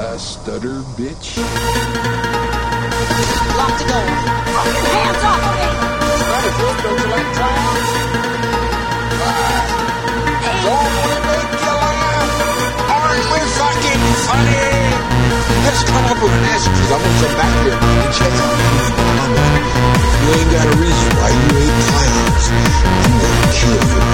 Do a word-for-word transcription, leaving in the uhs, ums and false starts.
uh, stutter, bitch? Lock the door. Fucking hands off of me! Stutter, bitch, don't you like clowns? Don't we make you laugh? Aren't we fucking funny? Let's come up with an answer, because I'm going to come back here and check out who's going on. If you ain't got a reason why you ain't clowns, I'm going to kill you.